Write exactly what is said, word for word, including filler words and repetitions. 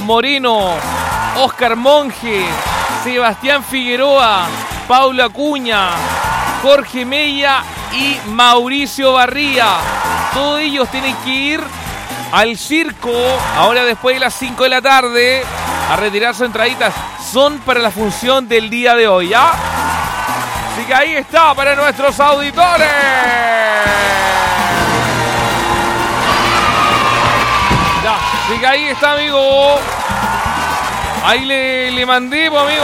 Moreno, Oscar Monge, Sebastián Figueroa, Paula Acuña, Jorge Mella y Mauricio Barría. Todos ellos tienen que ir al circo ahora después de las cinco de la tarde a retirar sus entraditas. Son para la función del día de hoy, ¿ya? Así que ahí está para nuestros auditores. Ya, así que ahí está, amigo. Ahí le, le mandé, pues, amigo.